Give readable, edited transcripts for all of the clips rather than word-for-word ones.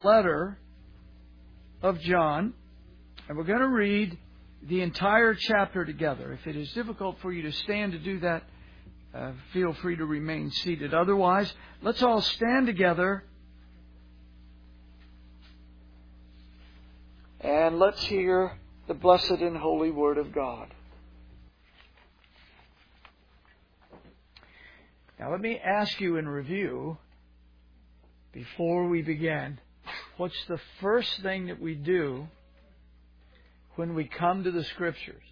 letter of John, and we're going to read the entire chapter together. If it is difficult for you to stand to do that, feel free to remain seated. Otherwise, let's all stand together and let's hear the blessed and holy Word of God. Now let me ask you in review, before we begin, what's the first thing that we do when we come to the Scriptures?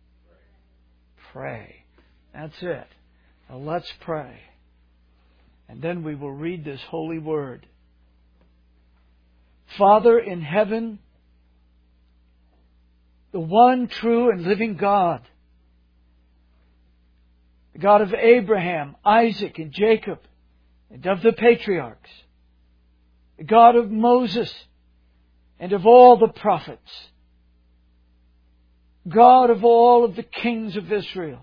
Pray. That's it. Now let's pray. And then we will read this holy Word. Father in heaven, the one true and living God, the God of Abraham, Isaac, and Jacob, and of the patriarchs, the God of Moses, and of all the prophets, God of all of the kings of Israel,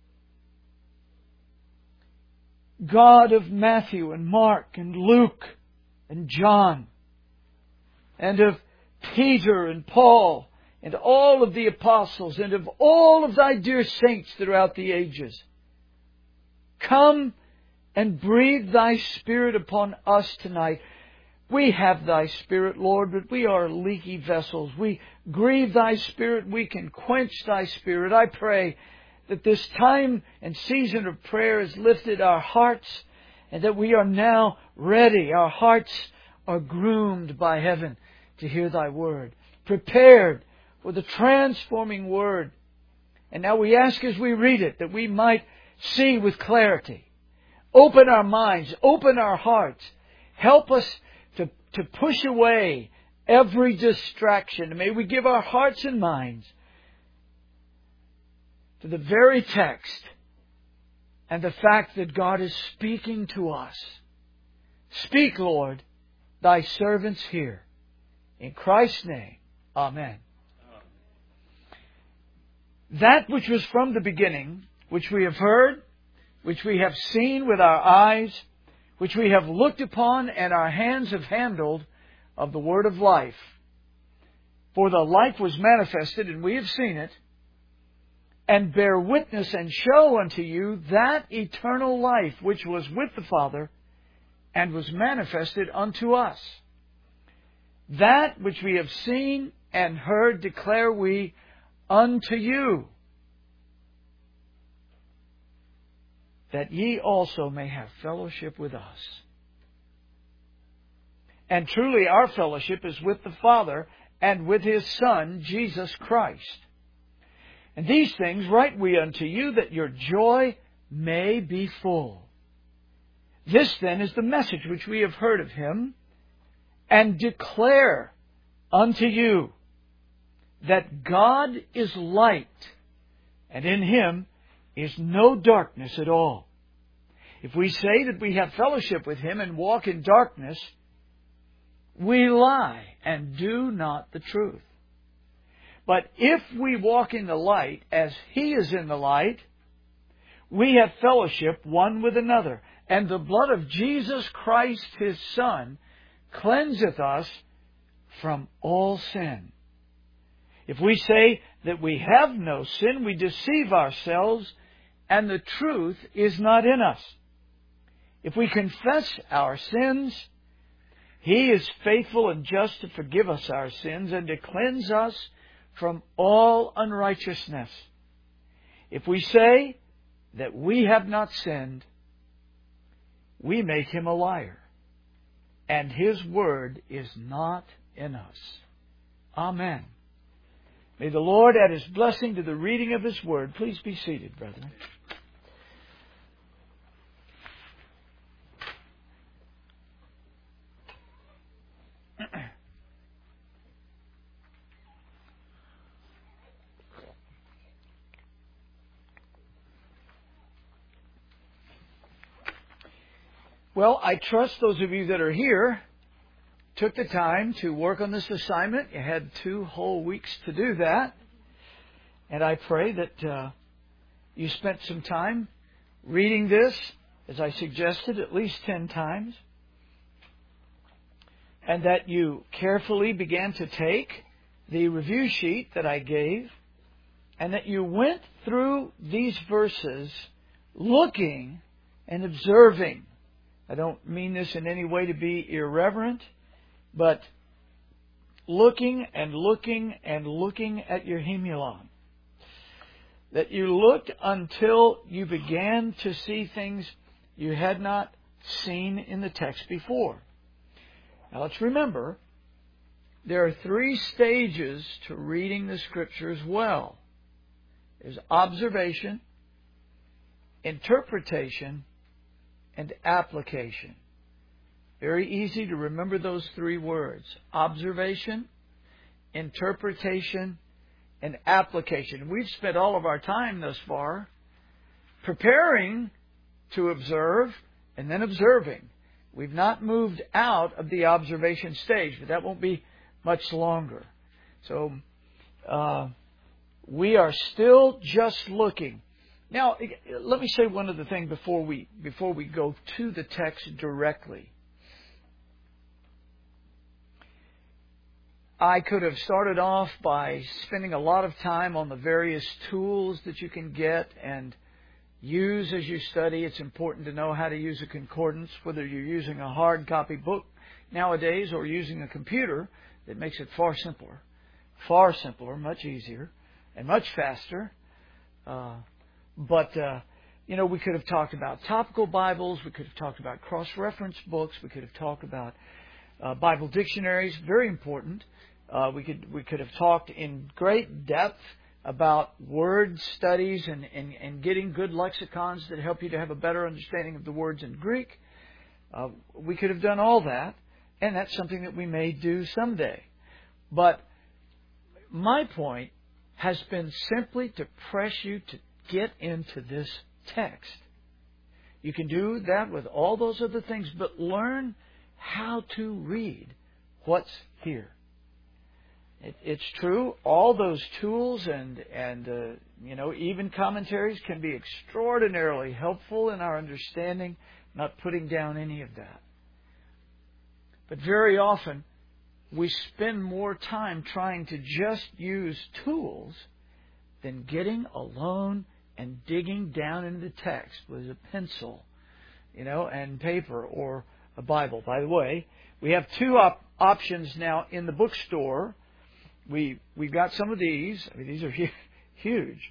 God of Matthew and Mark and Luke and John, and of Peter and Paul, and all of the apostles, and of all of Thy dear saints throughout the ages. Come and breathe Thy Spirit upon us tonight. We have Thy Spirit, Lord, but we are leaky vessels. We grieve Thy Spirit. We can quench Thy Spirit. I pray that this time and season of prayer has lifted our hearts and that we are now ready. Our hearts are groomed by heaven to hear Thy Word, prepared for the transforming Word. And now we ask as we read it that we might see with clarity. Open our minds, open our hearts. Help us to push away every distraction. May we give our hearts and minds to the very text and the fact that God is speaking to us. Speak, Lord, Thy servants hear. In Christ's name, Amen. That which was from the beginning, which we have heard, which we have seen with our eyes, which we have looked upon and our hands have handled, of the Word of life. For the life was manifested, and we have seen it, and bear witness and show unto you that eternal life which was with the Father, and was manifested unto us. That which we have seen and heard declare we unto you, that ye also may have fellowship with us. And truly our fellowship is with the Father and with His Son, Jesus Christ. And these things write we unto you, that your joy may be full. This then is the message which we have heard of Him, and declare unto you, that God is light, and in Him is no darkness at all. If we say that we have fellowship with Him and walk in darkness, we lie and do not the truth. But if we walk in the light as He is in the light, we have fellowship one with another. And the blood of Jesus Christ, His Son, cleanseth us from all sin. If we say that we have no sin, we deceive ourselves, and the truth is not in us. If we confess our sins, He is faithful and just to forgive us our sins and to cleanse us from all unrighteousness. If we say that we have not sinned, we make Him a liar, and His word is not in us. Amen. May the Lord add His blessing to the reading of His Word. Please be seated, brethren. Well, I trust those of you that are here took the time to work on this assignment. You had 2 whole weeks to do that. And I pray that you spent some time reading this, as I suggested, at least 10 times. and that you carefully began to take the review sheet that I gave, and that you went through these verses looking and observing. I don't mean this in any way to be irreverent, but looking and looking and looking at your hemulon. That you looked until you began to see things you had not seen in the text before. Now let's remember, there are 3 stages to reading the Scriptures well. There's observation, interpretation, and application. Very easy to remember those 3 words. Observation, interpretation, and application. We've spent all of our time thus far preparing to observe and then observing. We've not moved out of the observation stage, but that won't be much longer. So, we are still just looking. Now, let me say one other thing before we go to the text directly. I could have started off by spending a lot of time on the various tools that you can get and use as you study. It's important to know how to use a concordance, whether you're using a hard copy book nowadays or using a computer. That makes it far simpler, much easier, and much faster. But we could have talked about topical Bibles. We could have talked about cross-reference books. We could have talked about Bible dictionaries. Very important. We could have talked in great depth about word studies and getting good lexicons that help you to have a better understanding of the words in Greek. We could have done all that, and that's something that we may do someday. But my point has been simply to press you to get into this text. You can do that with all those other things, but learn how to read what's here. It's true, all those tools and even commentaries can be extraordinarily helpful in our understanding, not putting down any of that. But very often, we spend more time trying to just use tools than getting alone and digging down into the text with a pencil, and paper or a Bible. By the way, we have 2 options now in the bookstore. We've got some of these. I mean, these are huge.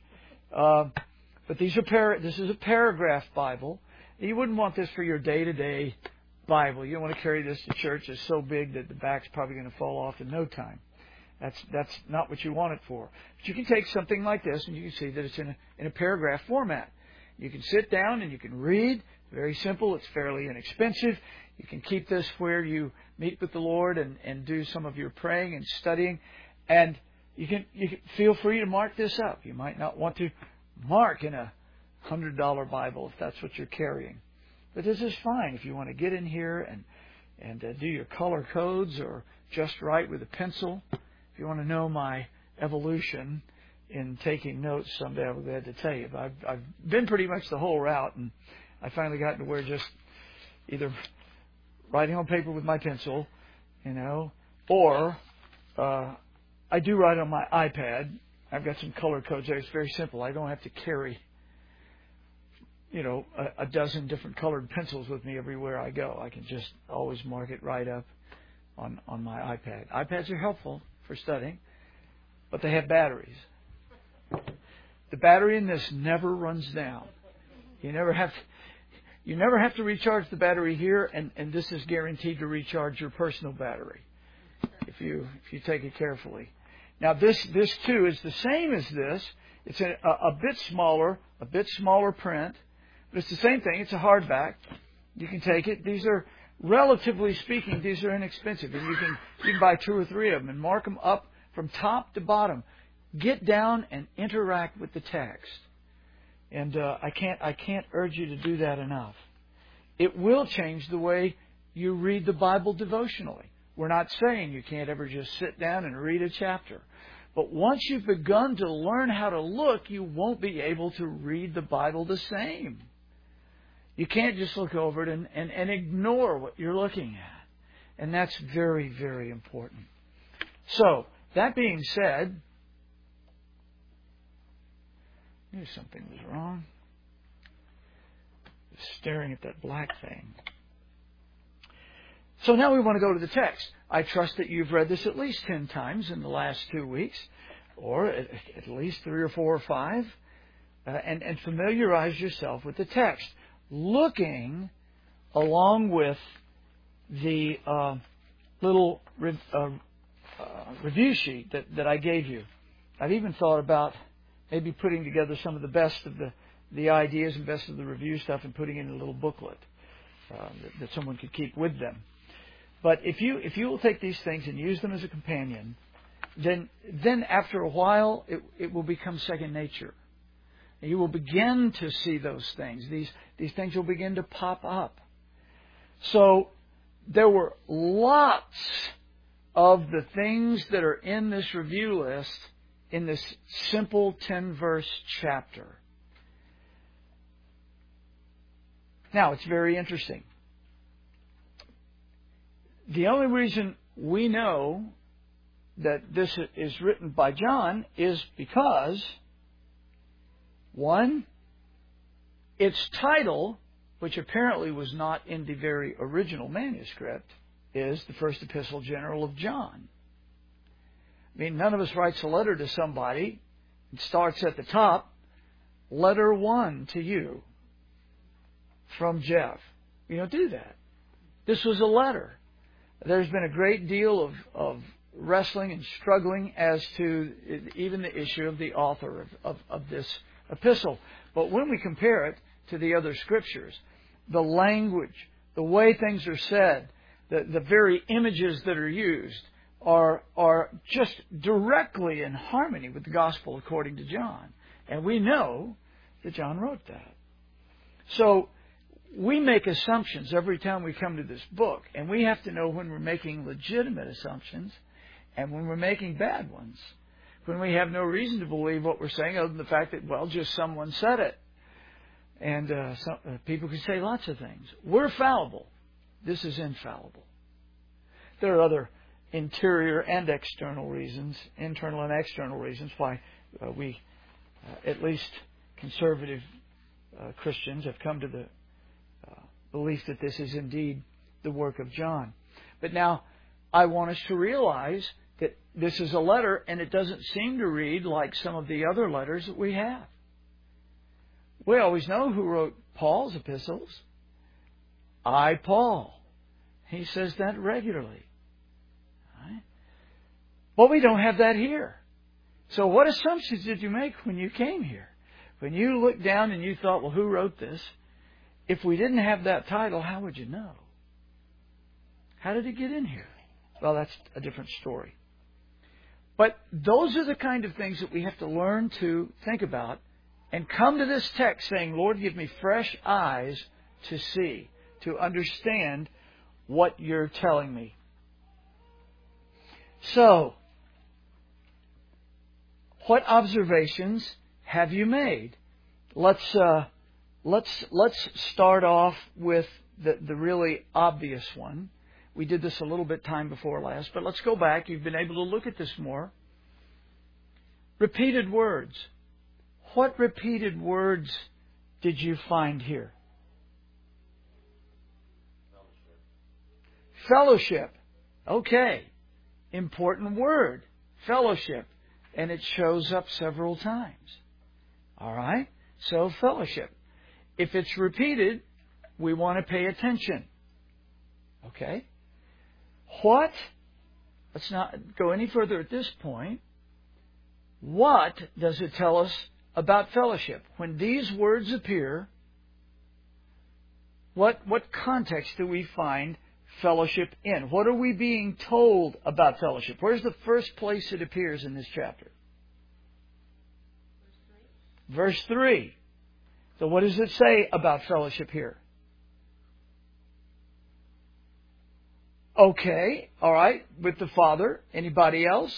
But this is a paragraph Bible. You wouldn't want this for your day-to-day Bible. You don't want to carry this to church. It's so big that the back's probably going to fall off in no time. That's not what you want it for. But you can take something like this, and you can see that it's in a paragraph format. You can sit down and you can read. Very simple. It's fairly inexpensive. You can keep this where you meet with the Lord and do some of your praying and studying. And you can feel free to mark this up. You might not want to mark in a $100 Bible if that's what you're carrying. But this is fine if you want to get in here and do your color codes or just write with a pencil. If you want to know my evolution in taking notes someday, I'll be glad to tell you. But I've been pretty much the whole route, and I finally got to where just either writing on paper with my pencil, or I do write on my iPad. I've got some color codes there. It's very simple. I don't have to carry a dozen different colored pencils with me everywhere I go. I can just always mark it right up on my iPad. iPads are helpful for studying, but they have batteries. The battery in this never runs down. You never have to recharge the battery here, and this is guaranteed to recharge your personal battery if you take it carefully. Now this too is the same as this. It's a bit smaller print. But it's the same thing. It's a hardback. You can take it. These are, relatively speaking, these are inexpensive. And you can buy 2 or 3 of them and mark them up from top to bottom. Get down and interact with the text. And I can't urge you to do that enough. It will change the way you read the Bible devotionally. We're not saying you can't ever just sit down and read a chapter. But once you've begun to learn how to look, you won't be able to read the Bible the same. You can't just look over it and ignore what you're looking at. And that's very, very important. So, that being said, I knew something was wrong. Just staring at that black thing. So now we want to go to the text. I trust that you've read this at least 10 times in the last 2 weeks, or at least 3 or 4 or 5, and familiarize yourself with the text, looking along with the little review sheet that I gave you. I've even thought about maybe putting together some of the best of the ideas and best of the review stuff and putting it in a little booklet that someone could keep with them. But if you will take these things and use them as a companion, then after a while it will become second nature. And you will begin to see those things. These things will begin to pop up. So there were lots of the things that are in this review list in this simple 10-verse chapter. Now, it's very interesting. The only reason we know that this is written by John is because, one, its title, which apparently was not in the very original manuscript, is the First Epistle General of John. I mean, none of us writes a letter to somebody and starts at the top, letter 1 to you from Jeff. We don't do that. This was a letter. There's been a great deal of wrestling and struggling as to even the issue of the author of this epistle. But when we compare it to the other scriptures, the language, the way things are said, the very images that are used are just directly in harmony with the gospel according to John. And we know that John wrote that. So we make assumptions every time we come to this book, and we have to know when we're making legitimate assumptions and when we're making bad ones. When we have no reason to believe what we're saying other than the fact that, well, just someone said it. And people can say lots of things. We're fallible. This is infallible. There are other interior and external reasons, internal and external reasons, why we, at least conservative Christians, have come to the belief that this is indeed the work of John. But now, I want us to realize that this is a letter, and it doesn't seem to read like some of the other letters that we have. We always know who wrote Paul's epistles. I, Paul. He says that regularly. Right? But we don't have that here. So what assumptions did you make when you came here? When you looked down and you thought, well, who wrote this? If we didn't have that title, how would you know? How did it get in here? Well, that's a different story. But those are the kind of things that we have to learn to think about and come to this text saying, Lord, give me fresh eyes to see, to understand what you're telling me. So, what observations have you made? Let's start off with the really obvious one. We did this a little bit time before last, but let's go back. You've been able to look at this more. Repeated words. What repeated words did you find here? Fellowship. Okay. Important word. Fellowship. And it shows up several times. All right? So, fellowship. If it's repeated, we want to pay attention. Okay? What? Let's not go any further at this point. What does it tell us about fellowship? When these words appear, what context do we find fellowship in? What are we being told about fellowship? Where's the first place it appears in this chapter? Verse 3. So what does it say about fellowship here? Okay, all right, with the Father. Anybody else?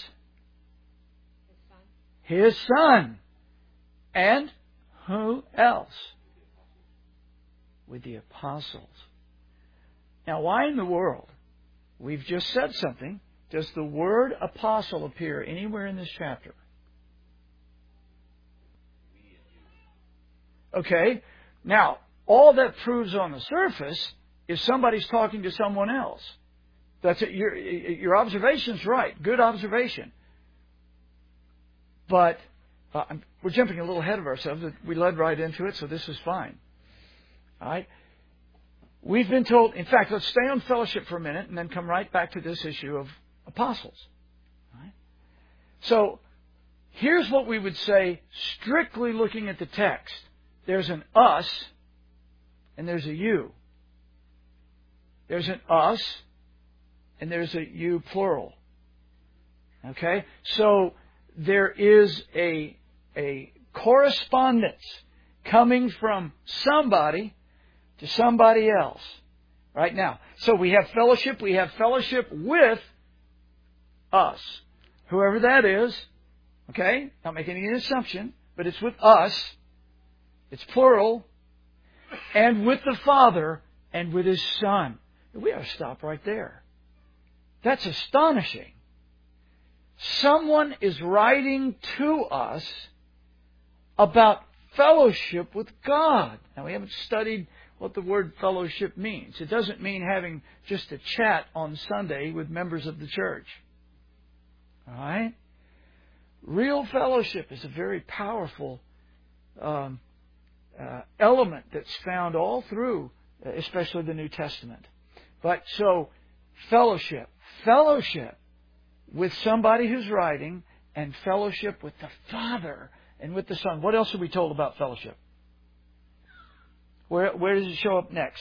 His Son. And who else? With the apostles. Now, why in the world We've just said something. Does the word apostle appear anywhere in this chapter? Okay. Now, all that proves on the surface is somebody's talking to someone else. That's it. Your observation's right. Good observation. But we're jumping a little ahead of ourselves. We led right into it, so this is fine. All right. We've been told, in fact, let's stay on fellowship for a minute and then come right back to this issue of apostles. All right. So, here's what we would say, strictly looking at the text. There's an us and there's a you. There's an us and there's a you plural. Okay? So, there is a correspondence coming from somebody to somebody else. Right now. So we have fellowship with us. Whoever that is. Okay? Not making any assumption, but it's with us. It's plural. And with the Father and with His Son. We ought to stop right there. That's astonishing. Someone is writing to us about fellowship with God. Now, we haven't studied what the word fellowship means. It doesn't mean having just a chat on Sunday with members of the church. All right? Real fellowship is a very powerful element that's found all through, especially the New Testament. But so, fellowship with somebody who's writing, and fellowship with the Father and with the Son. What else are we told about fellowship? Where does it show up next?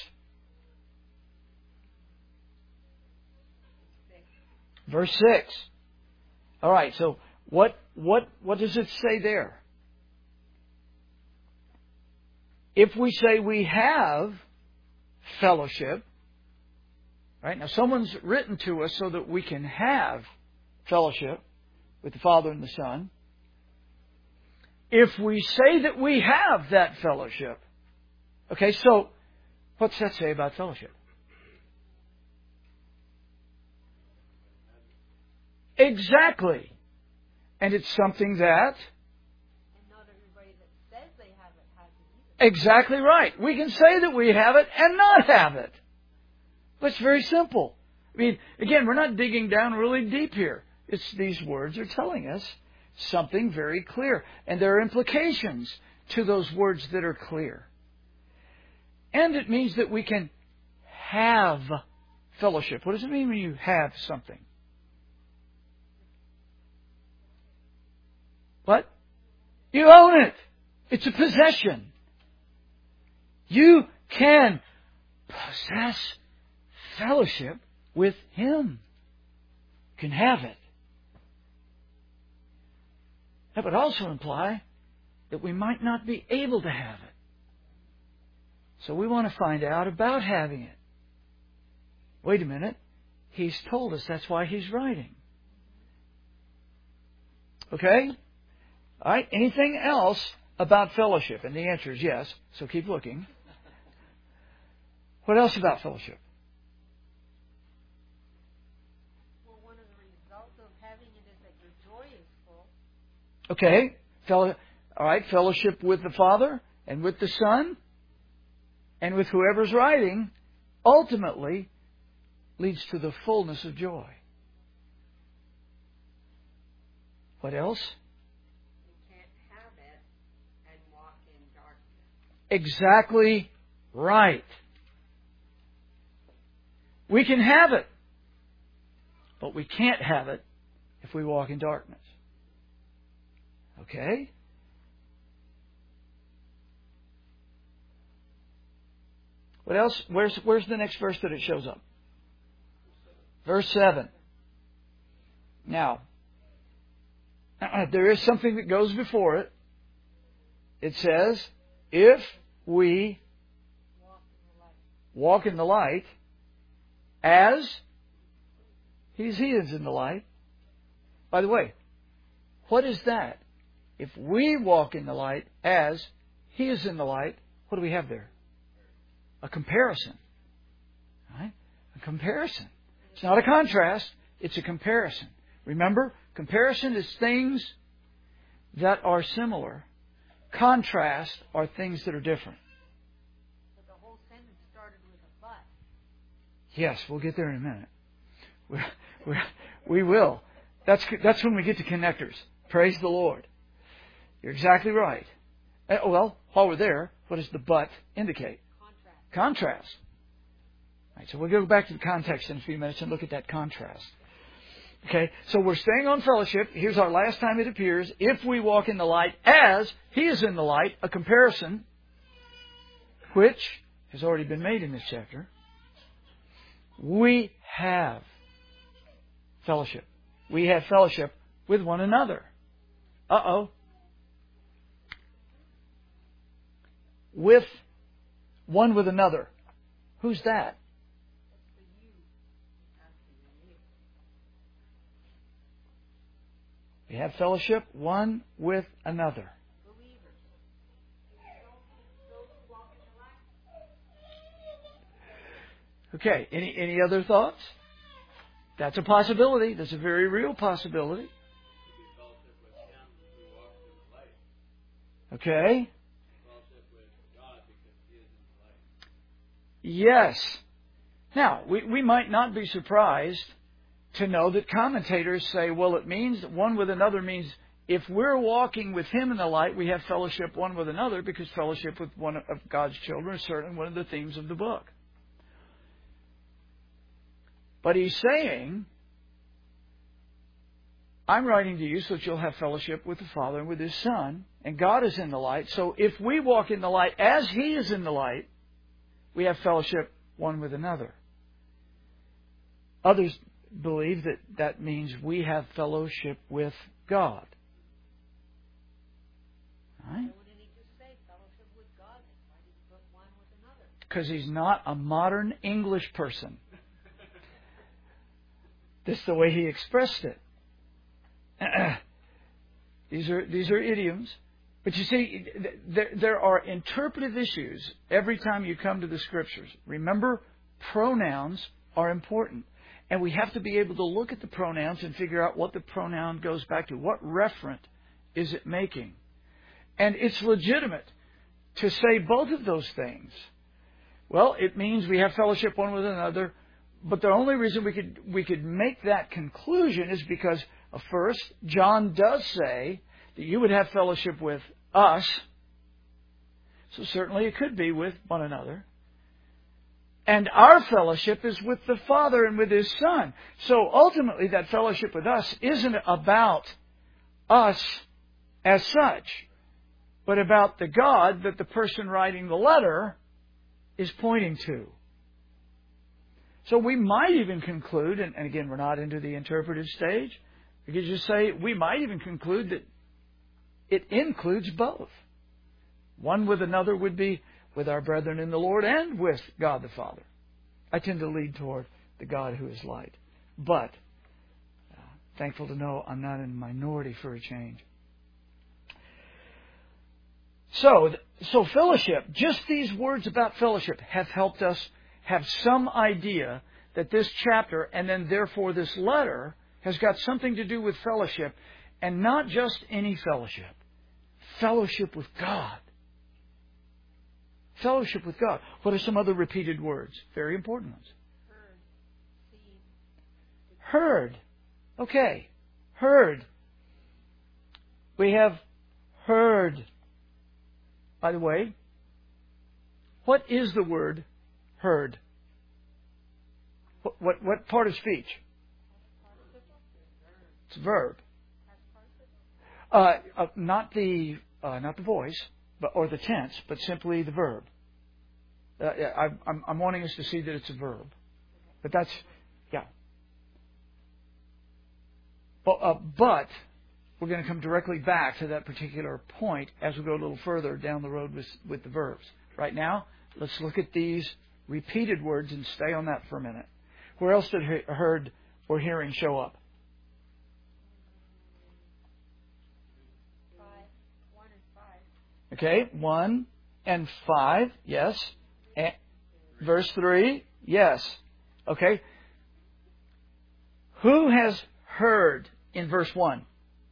Verse 6. All right, so what does it say there? If we say we have fellowship, right? Now, someone's written to us so that we can have fellowship with the Father and the Son. If we say that we have that fellowship, okay, so what's that say about fellowship? Exactly. And it's something that... And not everybody that says they have it has it either. Exactly right. We can say that we have it and not have it. But it's very simple. I mean, again, we're not digging down really deep here. It's these words are telling us something very clear. And there are implications to those words that are clear. And it means that we can have fellowship. What does it mean when you have something? What? You own it. It's a possession. You can possess fellowship with Him. You can have it. That would also imply that we might not be able to have it. So we want to find out about having it. Wait a minute. He's told us that's why He's writing. Okay? All right. Anything else about fellowship? And the answer is yes. So keep looking. What else about fellowship? Well, one of the results of having it is that your joy is full. Okay. All right. Fellowship with the Father and with the Son and with whoever's writing ultimately leads to the fullness of joy. What else? You can't have it and walk in darkness. Exactly right. We can have it, but we can't have it if we walk in darkness. Okay? What else? Where's the next verse that it shows up? Verse 7. Now, there is something that goes before it. It says, if we walk in the light, as He is in the light. By the way, what is that? If we walk in the light as He is in the light, what do we have there? A comparison. Right? A comparison. It's not a contrast. It's a comparison. Remember, comparison is things that are similar. Contrast are things that are different. But the whole sentence started with a but. Yes, we'll get there in a minute. We will. That's when we get to connectors. Praise the Lord. You're exactly right. Well, while we're there, what does the but indicate? Contrast. Right, so we'll go back to the context in a few minutes and look at that contrast. Okay, so we're staying on fellowship. Here's our last time it appears. If we walk in the light as He is in the light, a comparison which has already been made in this chapter. We have fellowship. We have fellowship with one another. With one with another. Who's that? We have fellowship one with another. Okay, any other thoughts? That's a possibility. That's a very real possibility. Okay. Yes. Now, we might not be surprised to know that commentators say, well, it means one with another means if we're walking with Him in the light, we have fellowship one with another, because fellowship with one of God's children is certainly one of the themes of the book. But he's saying, I'm writing to you so that you'll have fellowship with the Father and with His Son, and God is in the light. So if we walk in the light as He is in the light, we have fellowship one with another. Others believe that means we have fellowship with God. Right? Because He's not a modern English person. This is the way he expressed it. These are idioms. But you see, there are interpretive issues every time you come to the Scriptures. Remember, pronouns are important. And we have to be able to look at the pronouns and figure out what the pronoun goes back to. What referent is it making? And it's legitimate to say both of those things. Well, it means we have fellowship one with another. But the only reason we could make that conclusion is because, first, John does say that you would have fellowship with us. So certainly it could be with one another. And our fellowship is with the Father and with His Son. So ultimately that fellowship with us isn't about us as such, but about the God that the person writing the letter is pointing to. So we might even conclude, and again, we're not into the interpretive stage, we could just say we might even conclude that it includes both. One with another would be with our brethren in the Lord and with God the Father. I tend to lead toward the God who is light. But thankful to know I'm not in a minority for a change. So fellowship, just these words about fellowship have helped us have some idea that this chapter, and then therefore this letter, has got something to do with fellowship, and not just any fellowship. Fellowship with God. Fellowship with God. What are some other repeated words? Very important ones. Heard. Okay. Heard. We have heard. By the way, what is the word heard? What part of speech? It's a verb. Not the voice, or the tense, but simply the verb. I'm wanting us to see that it's a verb, but that's But we're going to come directly back to that particular point as we go a little further down the road with the verbs. Right now, let's look at these repeated words and stay on that for a minute. Where else did heard or hearing show up? 1 and 5. Okay, 1 and 5, yes. Verse 3, yes. Okay. Who has heard in verse 1?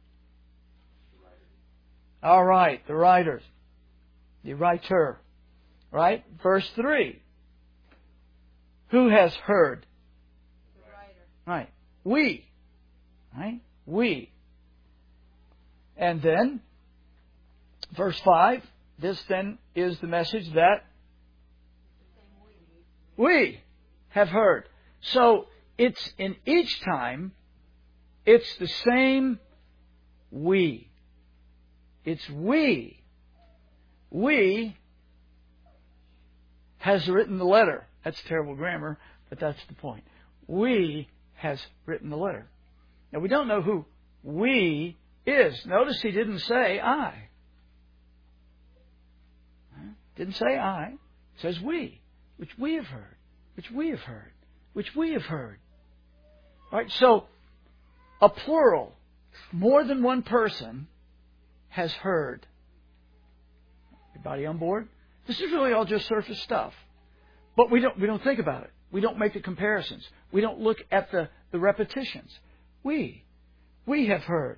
All right, the writers. The writer. Right? Verse 3. Who has heard? The writer. Right. We. Right? We. And then, verse 5. This then is the message that we have heard. So, it's in each time, it's the same we. It's we. We has written the letter. That's terrible grammar, but that's the point. We has written the letter. Now, we don't know who we is. Notice he didn't say I. Didn't say I. It says we, which we have heard, which we have heard, which we have heard. All right, so a plural, more than one person has heard. Everybody on board? This is really all just surface stuff. But we don't think about it. We don't make the comparisons. We don't look at the repetitions. We have heard.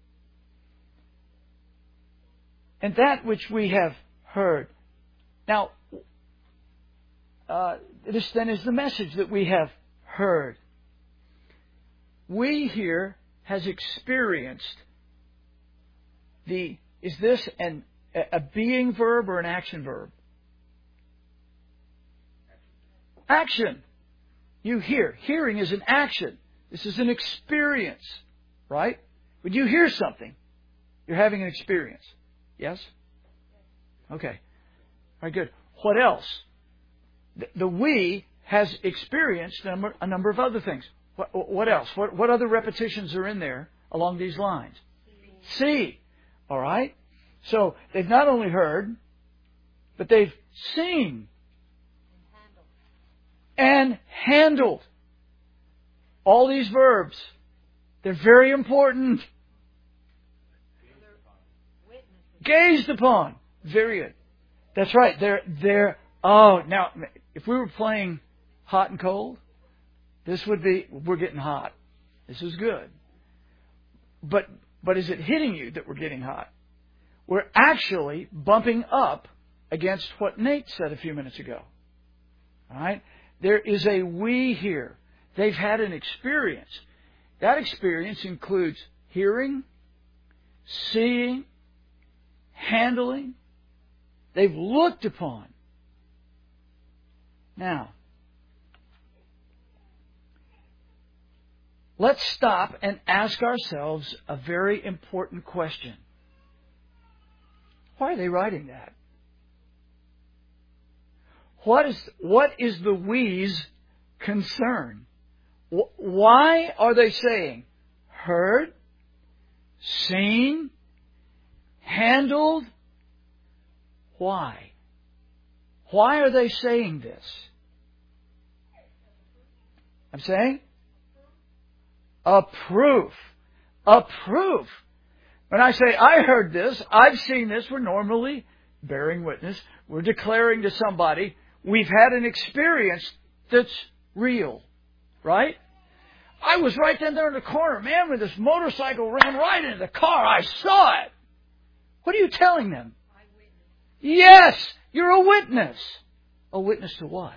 And that which we have heard. Now, this then is the message that we have heard. We here has experienced is this a being verb or an action verb? Action. You hear. Hearing is an action. This is an experience. Right? When you hear something, you're having an experience. Yes? Okay. All right, good. What else? The we has experienced a number of other things. What else? What other repetitions are in there along these lines? See. All right? So they've not only heard, but they've seen and handled. All these verbs, they're very important. Gazed upon. Very good. That's right. Now, if we were playing hot and cold, this would be, we're getting hot. This is good. But is it hitting you that we're getting hot? We're actually bumping up against what Nate said a few minutes ago. All right? There is a we here. They've had an experience. That experience includes hearing, seeing, handling. They've looked upon. Now, let's stop and ask ourselves a very important question. Why are they writing that? What is the we's concern? Why are they saying heard, seen, handled? Why? Why are they saying this? I'm saying? A proof. A proof. When I say, I heard this, I've seen this, we're normally bearing witness. We're declaring to somebody, we've had an experience that's real. Right? I was right then there in the corner, man, when this motorcycle ran right into the car. I saw it. What are you telling them? Yes, you're a witness. A witness to what?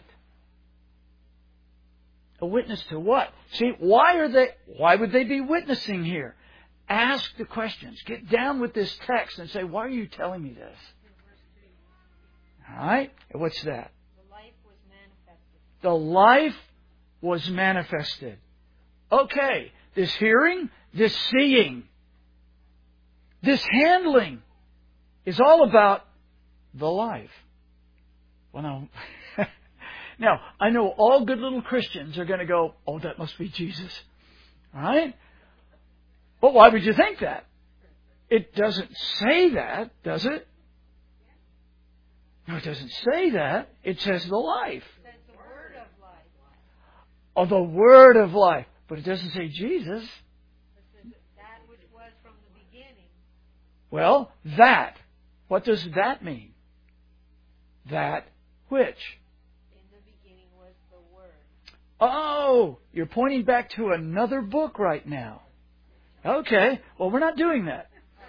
A witness to what? See, why would they be witnessing here? Ask the questions. Get down with this text and say, why are you telling me this? All right? What's that? The life was manifested. The life was manifested. Okay, this hearing, this seeing, this handling is all about the life. Well, no. Now, I know all good little Christians are going to go, oh, that must be Jesus. All right? But why would you think that? It doesn't say that, does it? No, it doesn't say that. It says the life. It says the word of life. Oh, the word of life. But it doesn't say Jesus. It says that which was from the beginning. Well, that. What does that mean? That which? In the beginning was the Word. Oh, you're pointing back to another book right now. Okay, well, we're not doing that.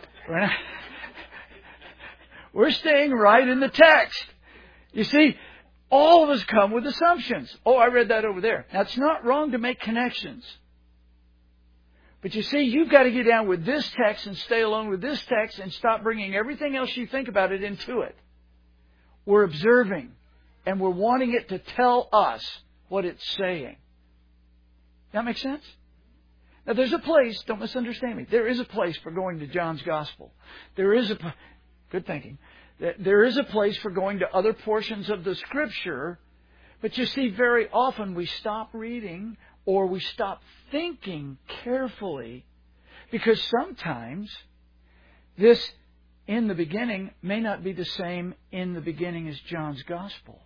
We're staying right in the text. You see, all of us come with assumptions. Oh, I read that over there. Now, it's not wrong to make connections. But you see, you've got to get down with this text and stay alone with this text and stop bringing everything else you think about it into it. We're observing, and we're wanting it to tell us what it's saying. That makes sense? Now, there's a place, don't misunderstand me, there is a place for going to John's Gospel. There is a, good thinking, there is a place for going to other portions of the Scripture, but you see, very often we stop reading or we stop thinking carefully because sometimes this in the beginning may not be the same in the beginning as John's Gospel.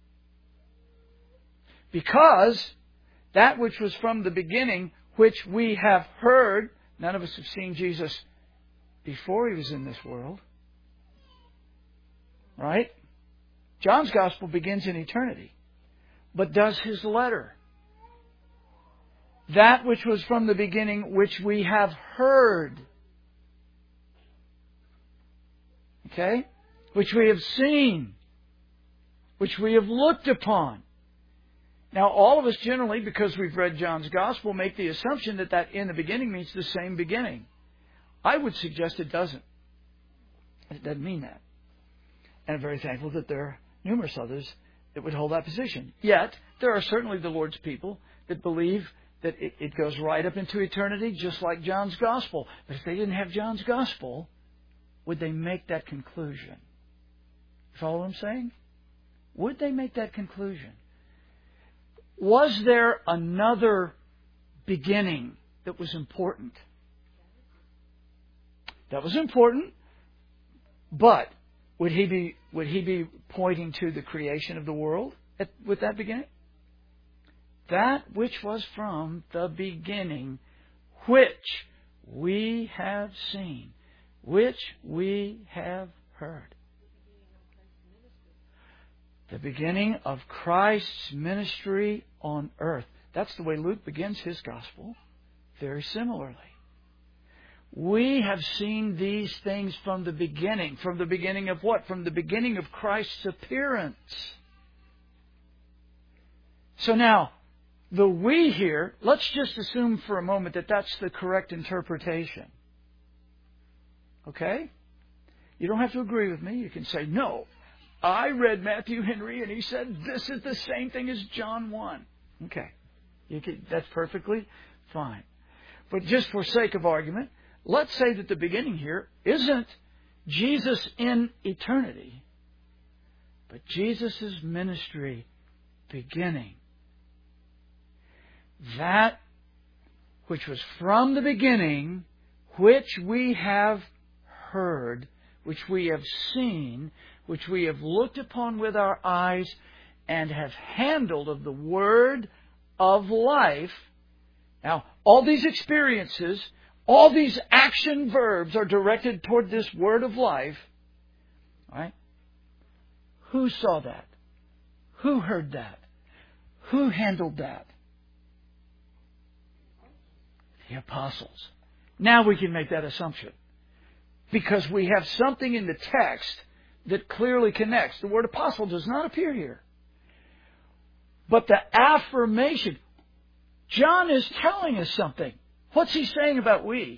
Because that which was from the beginning, which we have heard, none of us have seen Jesus before He was in this world. Right? John's Gospel begins in eternity. But does his letter. That which was from the beginning, which we have heard. Okay? Which we have seen. Which we have looked upon. Now, all of us generally, because we've read John's Gospel, make the assumption that that in the beginning means the same beginning. I would suggest it doesn't. It doesn't mean that. And I'm very thankful that there are numerous others that would hold that position. Yet, there are certainly the Lord's people that believe that it goes right up into eternity, just like John's Gospel. But if they didn't have John's Gospel, would they make that conclusion? You follow what I'm saying? Would they make that conclusion? Was there another beginning that was important? That was important, but would he be pointing to the creation of the world with that beginning? That which was from the beginning, which we have seen, which we have heard. The beginning of Christ's ministry on earth. That's the way Luke begins his gospel. Very similarly. We have seen these things from the beginning. From the beginning of what? From the beginning of Christ's appearance. So now, the we here, let's just assume for a moment that that's the correct interpretation. Okay? You don't have to agree with me. You can say, no, I read Matthew Henry and he said this is the same thing as John 1. Okay. That's perfectly fine. But just for sake of argument, let's say that the beginning here isn't Jesus in eternity, but Jesus' ministry beginning. That which was from the beginning, which we have heard, which we have seen, which we have looked upon with our eyes, and have handled of the word of life. Now, all these experiences, all these action verbs are directed toward this word of life. Right? Who saw that? Who heard that? Who handled that? The apostles. Now we can make that assumption. Because we have something in the text that clearly connects. The word apostle does not appear here. But the affirmation, John is telling us something. What's he saying about we?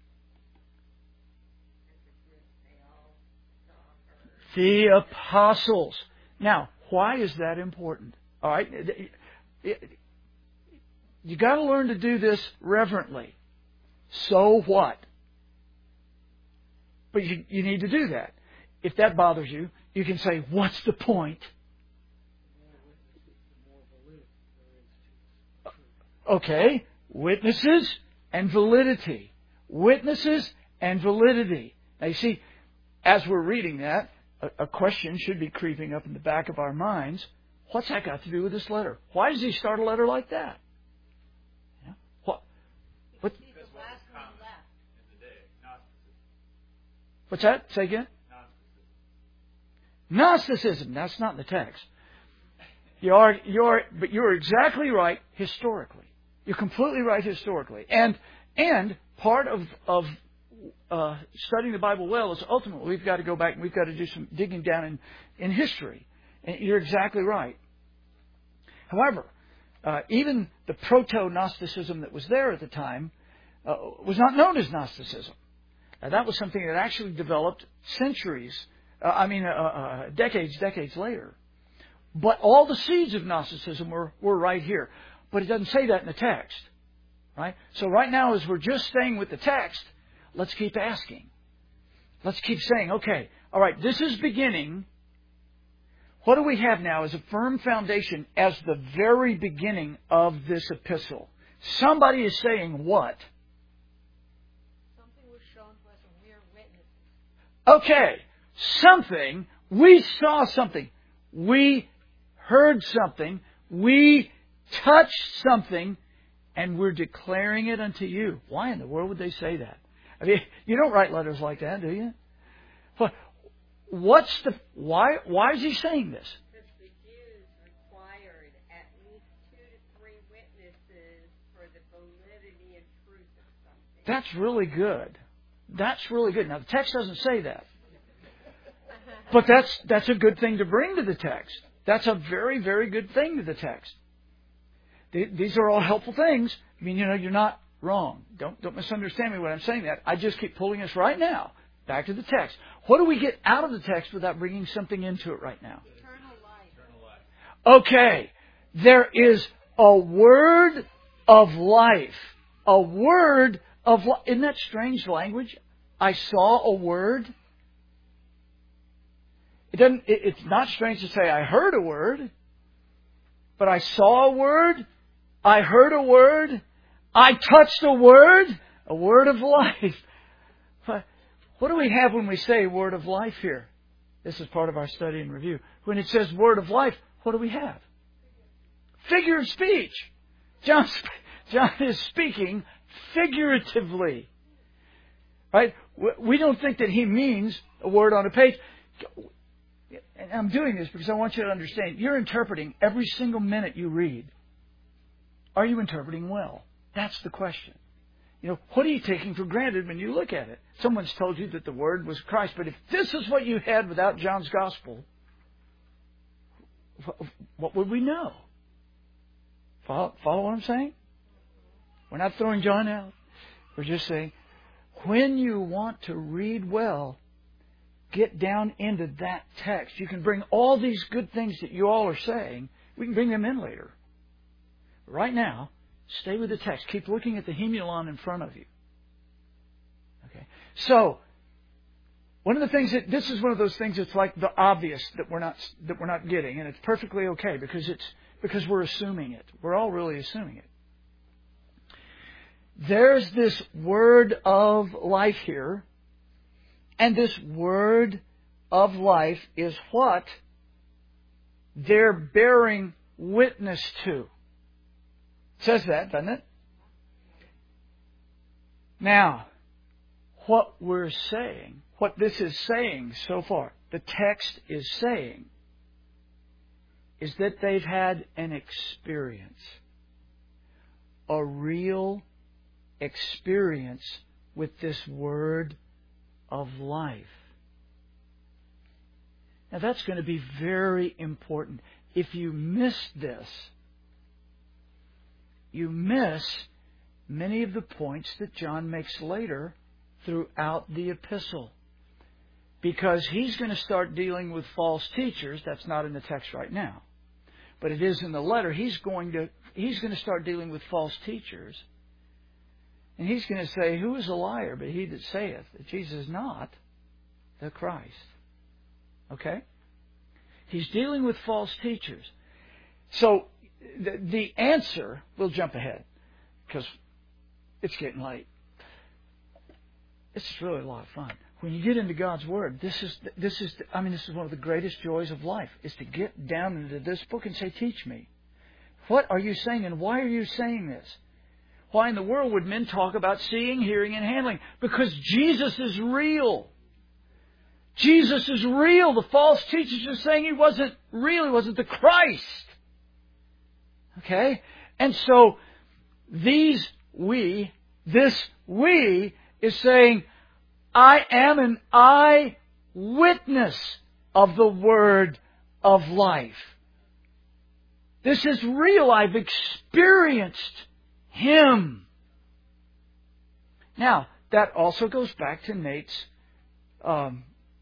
The apostles. Now, why is that important? All right. You got to learn to do this reverently. So what? But you need to do that. If that bothers you, you can say, what's the point? Okay. Witnesses and validity. Witnesses and validity. Now you see, as we're reading that, a question should be creeping up in the back of our minds. What's that got to do with this letter? Why does he start a letter like that? Yeah. What? What's that? Say again? Gnosticism. That's not in the text. But you're exactly right historically. You're completely right historically. And part of studying the Bible well is ultimately we've got to go back and we've got to do some digging down in history. And you're exactly right. However, even the proto-Gnosticism that was there at the time was not known as Gnosticism. That was something that actually developed decades later. But all the seeds of Gnosticism were right here. But it doesn't say that in the text. Right? So right now, as we're just staying with the text, let's keep asking. Let's keep saying, okay, all right, this is beginning. What do we have now as a firm foundation as the very beginning of this epistle? Somebody is saying what? Something was shown to us and we are witnesses. Okay, something. We saw something. We heard something. We touched something. And we're declaring it unto you. Why in the world would they say that? I mean, you don't write letters like that, do you? But why is he saying this? Because the Jews required at least 2 to 3 witnesses for the validity and truth of something. That's really good. That's really good. Now, the text doesn't say that. But that's a good thing to bring to the text. That's a very, very good thing to the text. These are all helpful things. I mean, you're not wrong. Don't misunderstand me when I'm saying that. I just keep pulling us right now back to the text. What do we get out of the text without bringing something into it right now? Eternal life. Okay. There is a word of life. A word of life. Isn't that strange language? I saw a word. It's not strange to say I heard a word. But I saw a word. I heard a word. I touched a word of life. What do we have when we say word of life here? This is part of our study and review. When it says word of life, what do we have? Figure of speech. John is speaking figuratively. Right? We don't think that he means a word on a page. And I'm doing this because I want you to understand. You're interpreting every single minute you read. Are you interpreting well? That's the question. What are you taking for granted when you look at it? Someone's told you that the Word was Christ, but if this is what you had without John's Gospel, what would we know? Follow what I'm saying? We're not throwing John out. We're just saying, when you want to read well, get down into that text. You can bring all these good things that you all are saying. We can bring them in later. Right now, stay with the text. Keep looking at the hemulon in front of you. Okay. So, one of the things this is one of those things that's like the obvious that we're not getting, and it's perfectly okay because we're assuming it. We're all really assuming it. There's this word of life here. And this word of life is what they're bearing witness to. It says that, doesn't it? Now, what we're saying, what this is saying so far, the text is saying, is that they've had an experience. A real experience with this word of life. Now that's going to be very important. If you miss this, you miss many of the points that John makes later throughout the epistle. Because he's going to start dealing with false teachers. That's not in the text right now. But it is in the letter. He's going to start dealing with false teachers. And he's going to say, who is a liar but he that saith that Jesus is not the Christ? Okay? He's dealing with false teachers. So, the answer, we'll jump ahead, because it's getting late. This is really a lot of fun. When you get into God's Word, this is one of the greatest joys of life, is to get down into this book and say, teach me. What are you saying and why are you saying this? Why in the world would men talk about seeing, hearing, and handling? Because Jesus is real. Jesus is real. The false teachers are saying He wasn't real. He wasn't the Christ. Okay? And so this we is saying, I am an eyewitness of the word of life. This is real. I've experienced Him. Now, that also goes back to Nate's I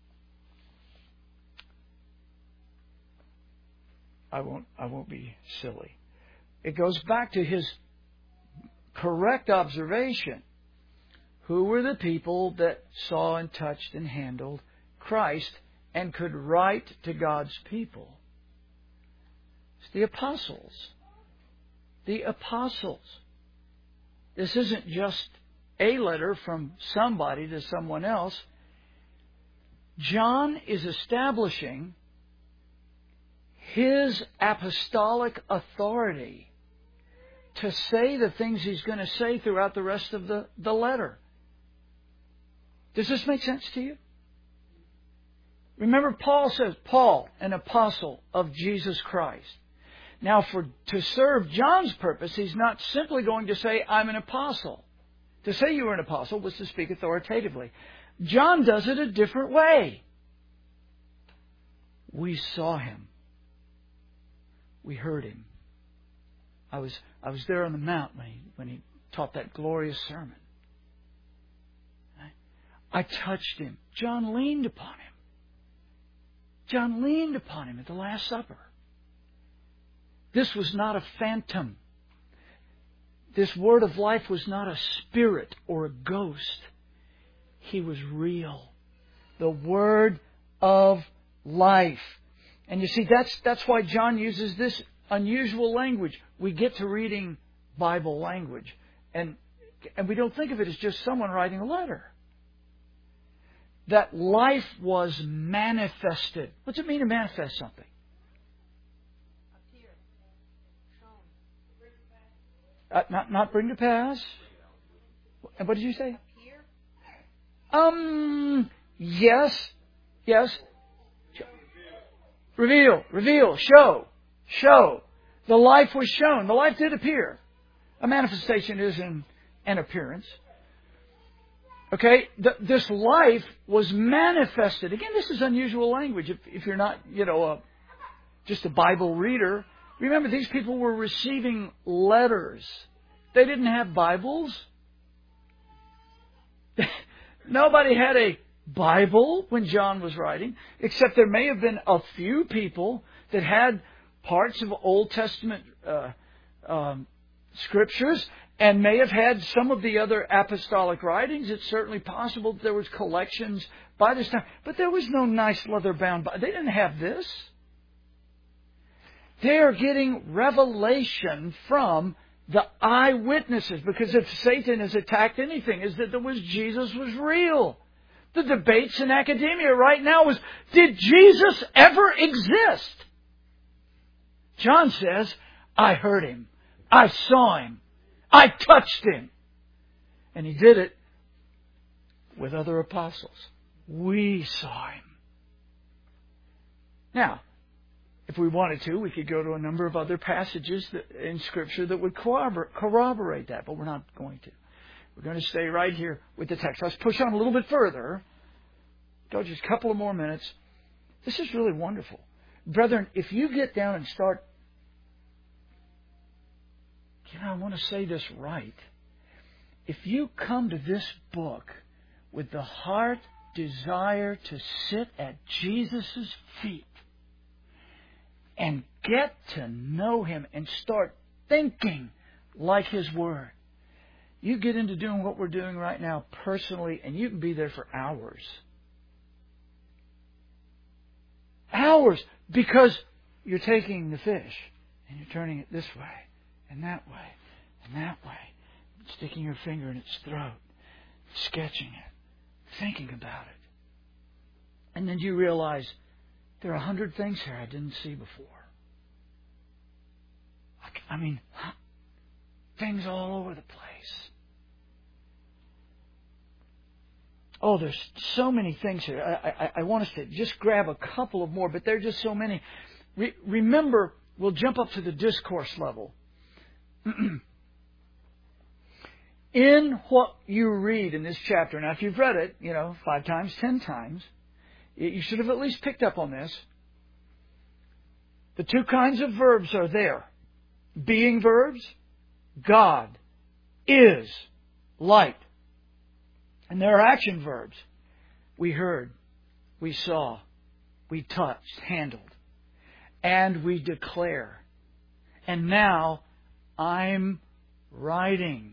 won't be silly. It goes back to his correct observation. Who were the people that saw and touched and handled Christ and could write to God's people? It's the apostles. The apostles. This isn't just a letter from somebody to someone else. John is establishing his apostolic authority to say the things he's going to say throughout the rest of the letter. Does this make sense to you? Remember, Paul says, Paul, an apostle of Jesus Christ. Now, to serve John's purpose, he's not simply going to say, I'm an apostle. To say you were an apostle was to speak authoritatively. John does it a different way. We saw Him. We heard Him. I was there on the mount when he taught that glorious sermon. I touched Him. John leaned upon Him. John leaned upon Him at the Last Supper. This was not a phantom. This word of life was not a spirit or a ghost. He was real. The word of life. And you see, that's why John uses this unusual language. We get to reading Bible language. And we don't think of it as just someone writing a letter. That life was manifested. What's it mean to manifest something? Not bring to pass. And what did you say? Yes. Reveal, show. The life was shown. The life did appear. A manifestation is an appearance. Okay, this life was manifested. Again, this is unusual language. If you're not, just a Bible reader, remember these people were receiving letters. They didn't have Bibles. Nobody had a Bible when John was writing, except there may have been a few people that had parts of Old Testament scriptures and may have had some of the other apostolic writings. It's certainly possible that there was collections by this time. But there was no nice leather-bound Bible. They didn't have this. They are getting revelation from the eyewitnesses. Because if Satan has attacked anything, is that Jesus was real. The debates in academia right now is, did Jesus ever exist? John says, I heard Him. I saw Him. I touched Him. And He did it with other apostles. We saw Him. Now, if we wanted to, we could go to a number of other passages in Scripture that would corroborate that, but we're not going to. We're going to stay right here with the text. Let's push on a little bit further. Go just a couple of more minutes. This is really wonderful. Brethren, if you get down and start, I want to say this right. If you come to this book with the heart desire to sit at Jesus' feet and get to know Him and start thinking like His Word, you get into doing what we're doing right now personally, and you can be there for hours. Hours, because you're taking the fish and you're turning it this way and that way and that way, sticking your finger in its throat, sketching it, thinking about it. And then you realize there are 100 things here I didn't see before. Things all over the place. Oh, there's so many things here. I want us to just grab a couple of more, but there are just so many. Remember, we'll jump up to the discourse level. In what you read in this chapter, now if you've read it, 5 times, 10 times, you should have at least picked up on this. The 2 kinds of verbs are there. Being verbs, God is light. And there are action verbs. We heard, we saw, we touched, handled. And we declare. And now I'm writing.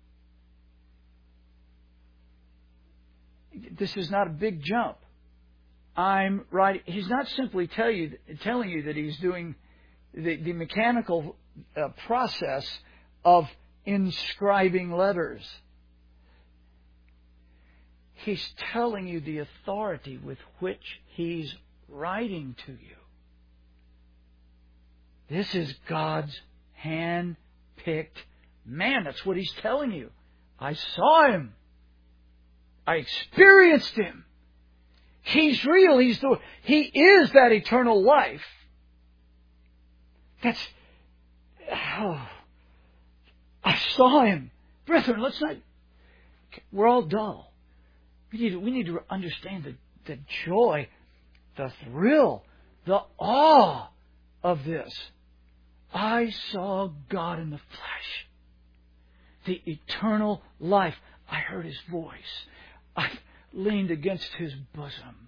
This is not a big jump. I'm writing. He's not simply telling you that he's doing the mechanical process of inscribing letters. He's telling you the authority with which he's writing to you. This is God's hand-picked man. That's what he's telling you. I saw him. I experienced him. He's real. He is that eternal life. I saw him. Brethren, let's not... We're all dull. We need to understand the joy, the thrill, the awe of this. I saw God in the flesh. The eternal life. I heard his voice. I leaned against his bosom.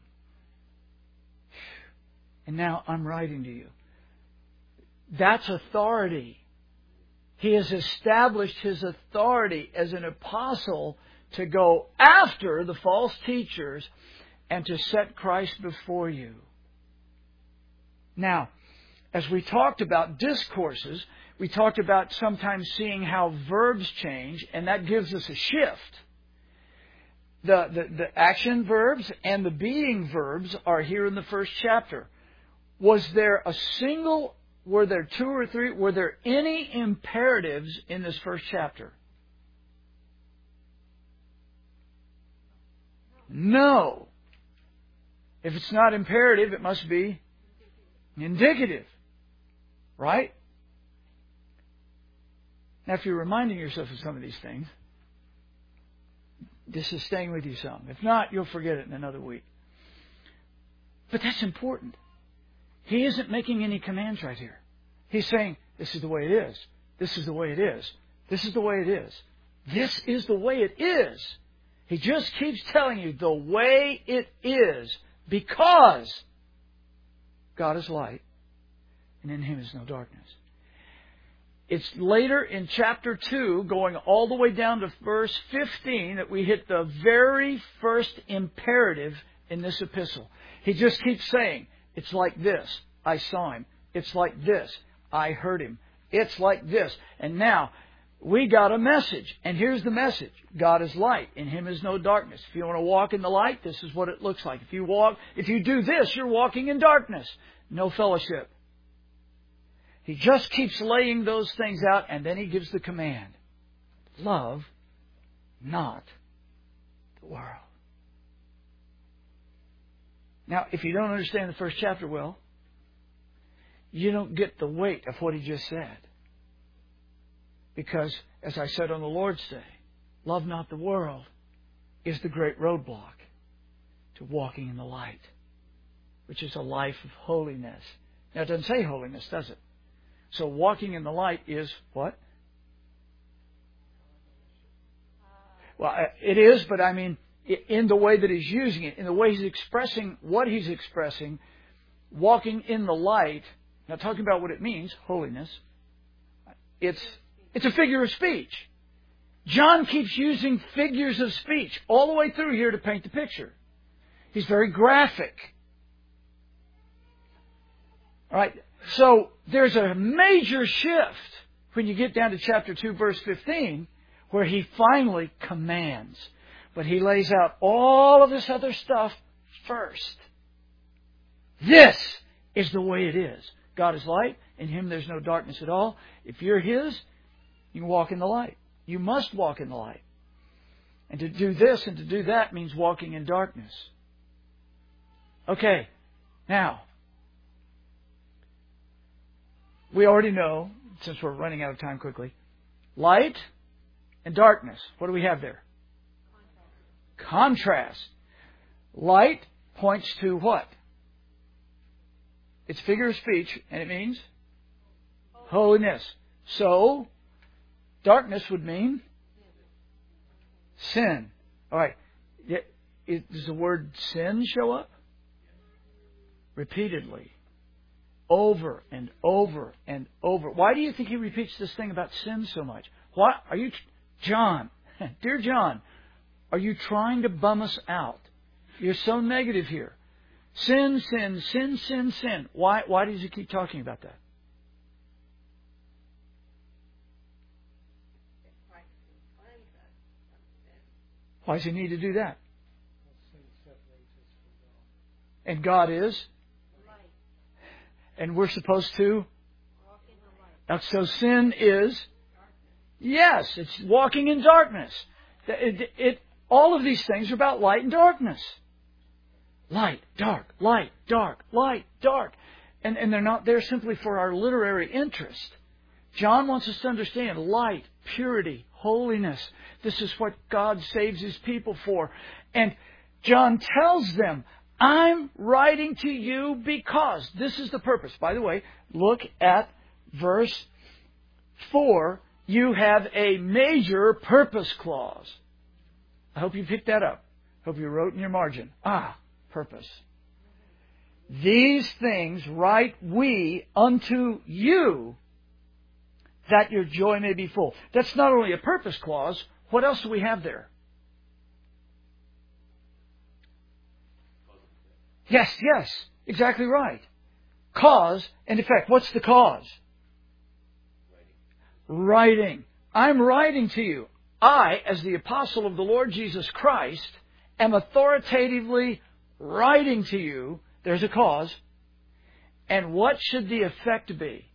And now I'm writing to you. That's authority. He has established his authority as an apostle to go after the false teachers and to set Christ before you. Now, as we talked about discourses, we talked about sometimes seeing how verbs change, and that gives us a shift. The action verbs and the being verbs are here in the first chapter. Were there 2 or 3? Were there any imperatives in this first chapter? No. If it's not imperative, it must be indicative. Right? Now, if you're reminding yourself of some of these things, this is staying with you some. If not, you'll forget it in another week. But that's important. He isn't making any commands right here. He's saying, this is the way it is. This is the way it is. This is the way it is. This is the way it is. He just keeps telling you the way it is because God is light and in Him is no darkness. It's later in chapter 2, going all the way down to verse 15, that we hit the very first imperative in this epistle. He just keeps saying, it's like this. I saw Him. It's like this. I heard Him. It's like this. And now, we got a message. And here's the message. God is light. In Him is no darkness. If you want to walk in the light, this is what it looks like. If you do this, you're walking in darkness. No fellowship. He just keeps laying those things out, and then He gives the command. Love not the world. Now, if you don't understand the first chapter well, you don't get the weight of what He just said. Because, as I said on the Lord's Day, love not the world is the great roadblock to walking in the light, which is a life of holiness. Now, it doesn't say holiness, does it? So walking in the light is what? Well, it is, but I mean, in the way that He's using it, in the way He's expressing what He's expressing, walking in the light, not talking about what it means, holiness, it's a figure of speech. John keeps using figures of speech all the way through here to paint the picture. He's very graphic. All right. So there's a major shift when you get down to chapter 2, verse 15, where He finally commands. But He lays out all of this other stuff first. This is the way it is. God is light. In Him there's no darkness at all. If you're His, you can walk in the light. You must walk in the light. And to do this and to do that means walking in darkness. Okay, now, we already know, since we're running out of time quickly, Light and darkness. What do we have there? Contrast. Light points to what? It's figure of speech, and it means holiness. So, darkness would mean sin. All right. Does the word sin show up? Repeatedly. Over and over and over. Why do you think he repeats this thing about sin so much? Why are you, John, dear John, are you trying to bum us out? You're so negative here. Sin, sin, sin, sin, sin. Why does he keep talking about that? Why does he need to do that? And God is? And we're supposed to? So sin is? Yes, it's walking in darkness. All of these things are about light and darkness. Light, dark, light, dark, light, dark. And they're not there simply for our literary interest. John wants us to understand light, purity, holiness. This is what God saves His people for. And John tells them, I'm writing to you because this is the purpose. By the way, look at verse 4. You have a major purpose clause. I hope you picked that up. Hope you wrote in your margin. Purpose. These things write we unto you, that your joy may be full. That's not only a purpose clause. What else do we have there? Yes, exactly right. Cause and effect. What's the cause? Writing. I'm writing to you. I, as the apostle of the Lord Jesus Christ, am authoritatively writing to you. There's a cause. And what should the effect be?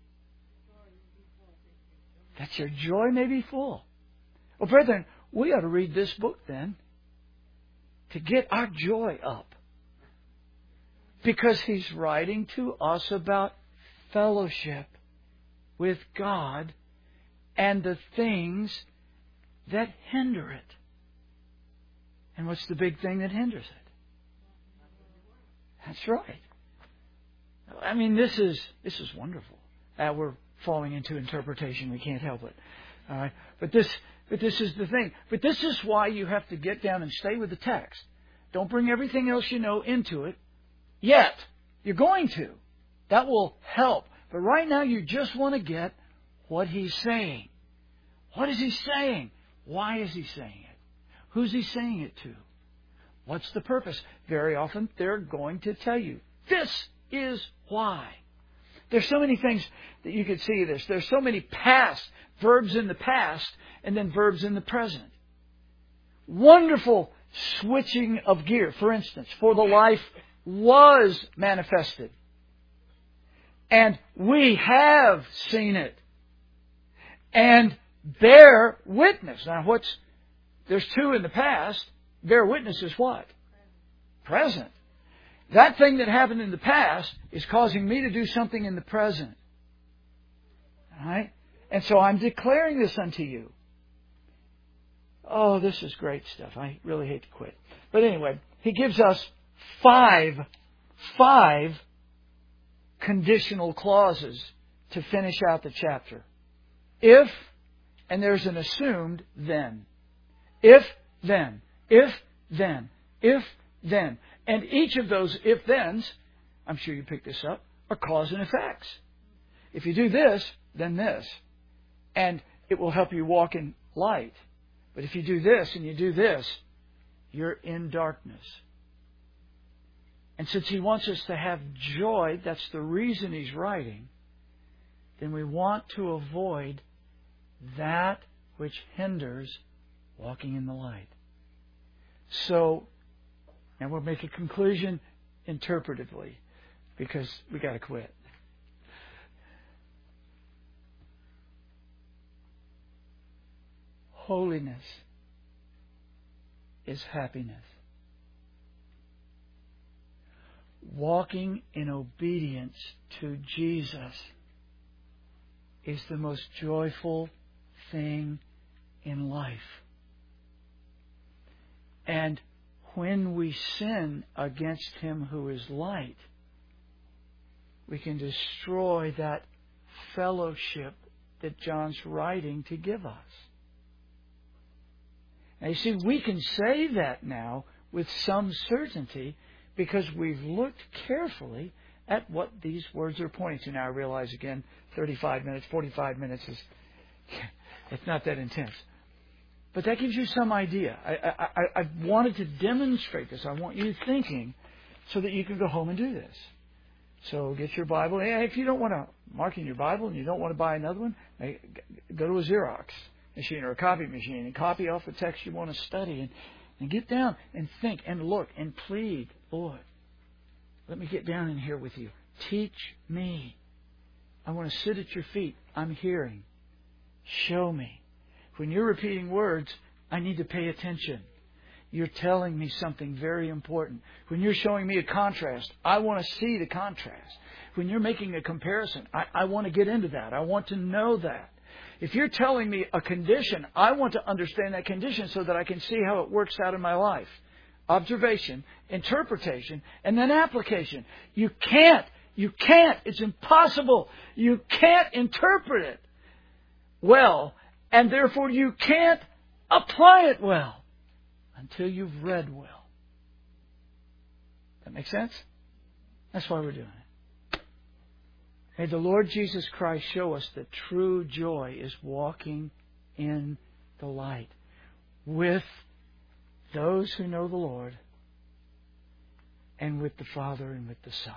That your joy may be full. Well, brethren, we ought to read this book then to get our joy up. Because he's writing to us about fellowship with God and the things that hinder it. And what's the big thing that hinders it? That's right. I mean, this is wonderful. We're falling into interpretation. We can't help it. All right. But this is the thing. But this is why you have to get down and stay with the text. Don't bring everything else you know into it. Yet, you're going to. That will help. But right now, you just want to get what he's saying. What is he saying? Why is he saying it? Who's he saying it to? What's the purpose? Very often, they're going to tell you, this is why. There's so many things that you could see this. There's so many past, verbs in the past, and then verbs in the present. Wonderful switching of gear. For instance, for the life was manifested. And we have seen it. And bear witness. Now there's two in the past. Bear witness is what? Present. That thing that happened in the past is causing me to do something in the present. All right? And so I'm declaring this unto you. Oh, this is great stuff. I really hate to quit. But anyway, he gives us five conditional clauses to finish out the chapter. If, and there's an assumed then. If, then. If, then. If, then. And each of those if-thens, I'm sure you picked this up, are cause and effects. If you do this, then this. And it will help you walk in light. But if you do this and you do this, you're in darkness. And since he wants us to have joy, that's the reason he's writing, then we want to avoid that which hinders walking in the light. So, and we'll make a conclusion interpretively, because we got to quit. Holiness is happiness. Walking in obedience to Jesus is the most joyful thing in life. And when we sin against Him who is light, we can destroy that fellowship that John's writing to give us. Now you see, we can say that now with some certainty because we've looked carefully at what these words are pointing to. Now I realize again, 35 minutes, 45 minutes is it's not that intense. But that gives you some idea. I wanted to demonstrate this. I want you thinking so that you can go home and do this. So get your Bible. If you don't want to mark in your Bible and you don't want to buy another one, go to a Xerox machine or a copy machine and copy off the text you want to study and get down and think and look and plead, Lord, let me get down in here with you. Teach me. I want to sit at your feet. I'm hearing. Show me. When you're repeating words, I need to pay attention. You're telling me something very important. When you're showing me a contrast, I want to see the contrast. When you're making a comparison, I want to get into that. I want to know that. If you're telling me a condition, I want to understand that condition so that I can see how it works out in my life. Observation, interpretation, and then application. You can't. It's impossible. You can't interpret it well, and therefore you can't apply it well until you've read well. That make sense? That's why we're doing it. May the Lord Jesus Christ show us that true joy is walking in the light with those who know the Lord and with the Father and with the Son.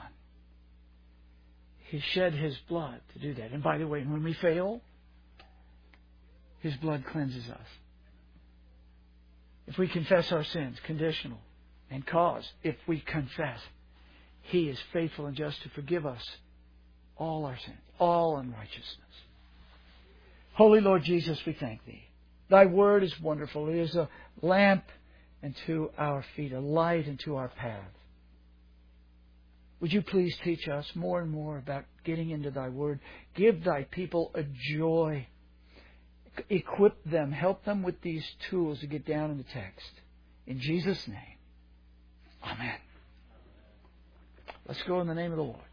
He shed His blood to do that. And by the way, when we fail, His blood cleanses us. If we confess our sins, conditional, and cause, if we confess, He is faithful and just to forgive us all our sins, all unrighteousness. Holy Lord Jesus, we thank Thee. Thy word is wonderful. It is a lamp unto our feet, a light unto our path. Would you please teach us more and more about getting into Thy word? Give Thy people a joy. Equip them. Help them with these tools to get down in the text. In Jesus' name. Amen. Let's go in the name of the Lord.